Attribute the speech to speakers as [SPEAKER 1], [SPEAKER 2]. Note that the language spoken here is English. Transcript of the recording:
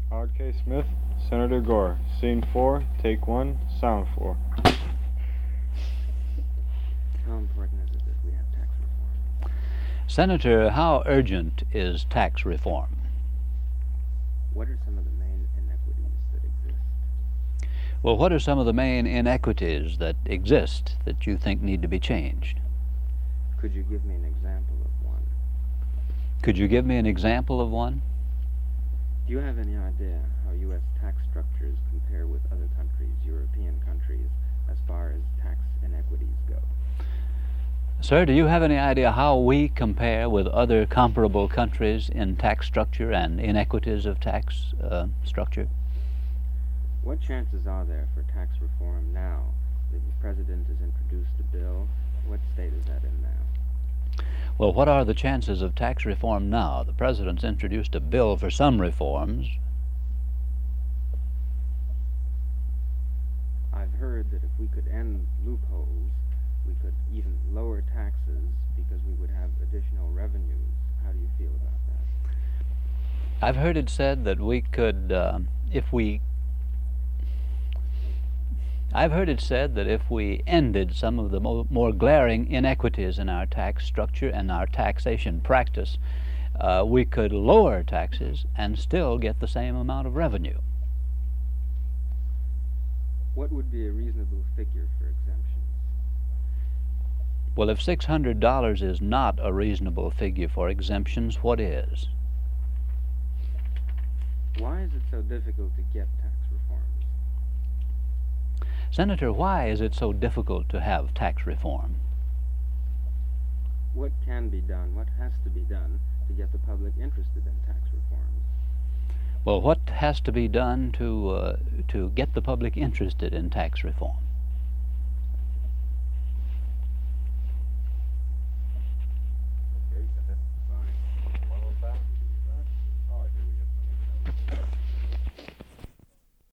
[SPEAKER 1] Howard K. Smith, Senator Gore. Scene 4, take 1, sound 4.
[SPEAKER 2] How important is it that we have tax reform?
[SPEAKER 3] Senator, how urgent is tax reform?
[SPEAKER 2] What are some of the main inequities that exist?
[SPEAKER 3] Well, what are some of the main inequities that exist that you think need to be changed?
[SPEAKER 2] Could you give me an example of one?
[SPEAKER 3] Could you give me an example of one?
[SPEAKER 2] Do you have any idea how U.S. tax structures compare with other countries, European countries, as far as tax inequities go?
[SPEAKER 3] Sir, do you have any idea how we compare with other comparable countries in tax structure and inequities of tax structure?
[SPEAKER 2] What chances are there for tax reform now? The President has introduced a bill. What state is that in now?
[SPEAKER 3] Well, what are the chances of tax reform now? The President's introduced a bill for some reforms.
[SPEAKER 2] I've heard that if we could end loopholes, we could even lower taxes because we would have additional revenues. How do you feel about that?
[SPEAKER 3] I've heard it said that we could, I've heard it said that if we ended some of the more glaring inequities in our tax structure and our taxation practice, we could lower taxes and still get the same amount of revenue.
[SPEAKER 2] What would be a reasonable figure for exemptions?
[SPEAKER 3] Well, if $600 is not a reasonable figure for exemptions, what is?
[SPEAKER 2] Why is it so difficult to get tax reforms?
[SPEAKER 3] Senator, why is it so difficult to have tax reform?
[SPEAKER 2] What can be done, what has to be done to get the public interested in tax reforms?
[SPEAKER 3] Well, what has to be done to get the public interested in tax reform?